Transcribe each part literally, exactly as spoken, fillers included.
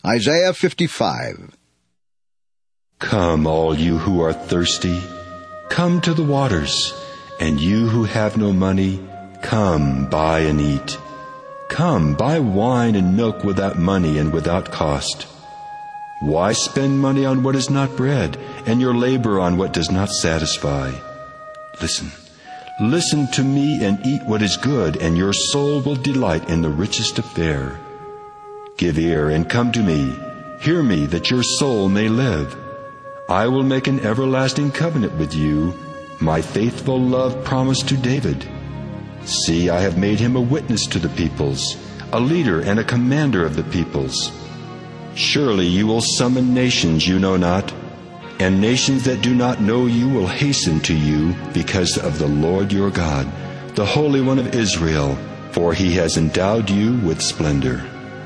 Isaiah fifty-five. Come, all you who are thirsty, come to the waters, and you who have no money, come, buy and eat. Come, buy wine and milk without money and without cost. Why spend money on what is not bread, and your labor on what does not satisfy? Listen, listen to me and eat what is good, and your soul will delight in the richest of fare. Give ear and come to me. Hear me, that your soul may live. I will make an everlasting covenant with you, my faithful love promised to David. See, I have made him a witness to the peoples, a leader and a commander of the peoples. Surely you will summon nations you know not, and nations that do not know you will hasten to you because of the Lord your God, the Holy One of Israel, for he has endowed you with splendor.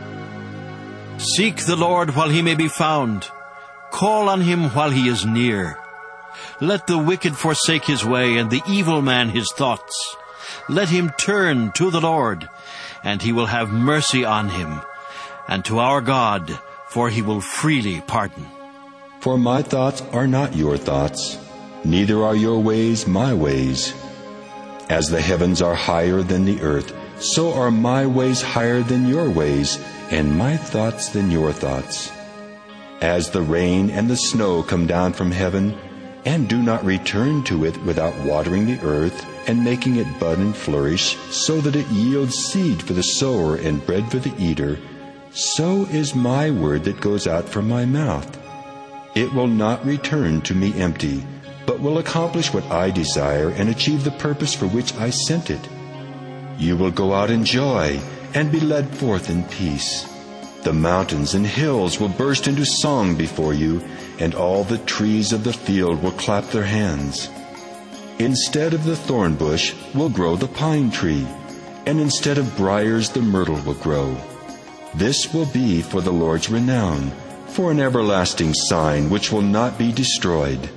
Seek the Lord while he may be found. Call on him while he is near. Let the wicked forsake his way, and the evil man his thoughts. Let him turn to the Lord, and he will have mercy on him, and to our God, for he will freely pardon. For my thoughts are not your thoughts, neither are your ways my ways. As the heavens are higher than the earth, so are my ways higher than your ways, and my thoughts than your thoughts. As the rain and the snow come down from heaven, and do not return to it without watering the earth and making it bud and flourish, so that it yields seed for the sower and bread for the eater, so is my word that goes out from my mouth. It will not return to me empty, but will accomplish what I desire and achieve the purpose for which I sent it. You will go out in joy and be led forth in peace. The mountains and hills will burst into song before you, and all the trees of the field will clap their hands. Instead of the thorn bush will grow the pine tree, and instead of briars the myrtle will grow. This will be for the Lord's renown, for an everlasting sign which will not be destroyed.